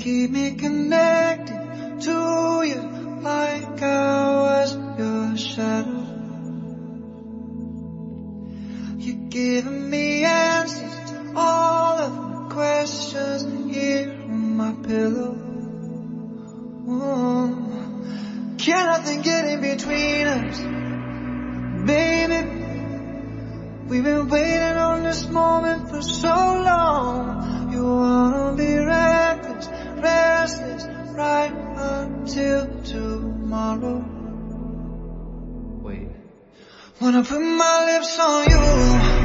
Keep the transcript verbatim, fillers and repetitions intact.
keep me connected to you like I was your shadow. You're giving me answers to all of my questions here on my pillow. Oh, can nothing get in between us, baby? We've been waiting on this moment for so long. You wanna be reckless, restless, right until tomorrow. Wait. Wanna put my lips on you,